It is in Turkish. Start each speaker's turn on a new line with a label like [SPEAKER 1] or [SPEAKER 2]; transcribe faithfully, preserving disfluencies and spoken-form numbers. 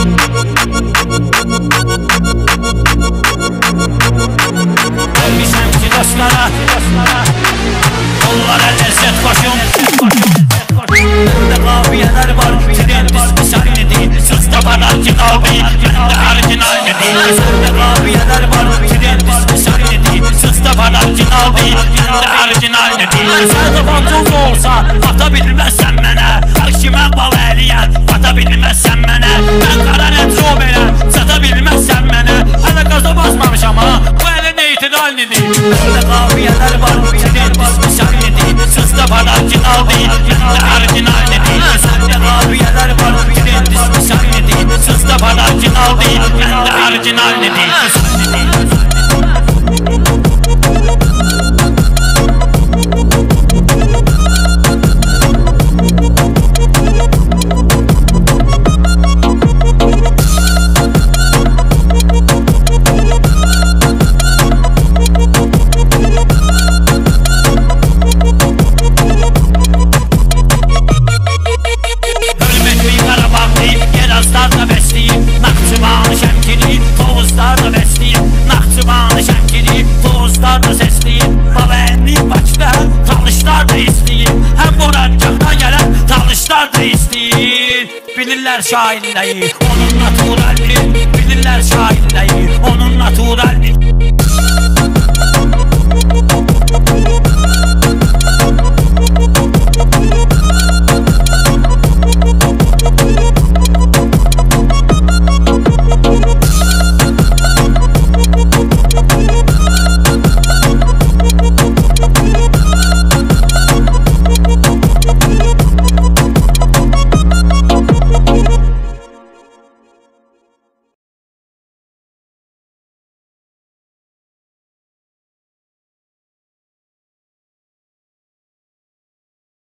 [SPEAKER 1] Ölmüşəm ki dostlara, onlara lezzet koşun. Bende kafiyələr var, trendis misali değil. Sözde var orijinal değil, bende orijinal değil. Sözde kafiyələr var, trendis misali değil. Sözde var orijinal değil, bende orijinal değil. Sözde fantoz olsa, ata bilməzsən mənə. Hakimə bal əliyən, ata bilməzsən mənə. Ben qara nəcro verəm, sata bilməzsən mənə. Hələ qaza basmamışam ha, bu ələ neytral nedir? Bende kafiyələr var, trendis misali değil. Sözde var orijinal değil, bende orijinal nedir? Sözde kafiyələr var, trendis misali değil. Sözde var orijinal değil, bende orijinal nedir? Bilirlər şairləri, onun naturalli. Bilirlər şairləri, onun naturalli.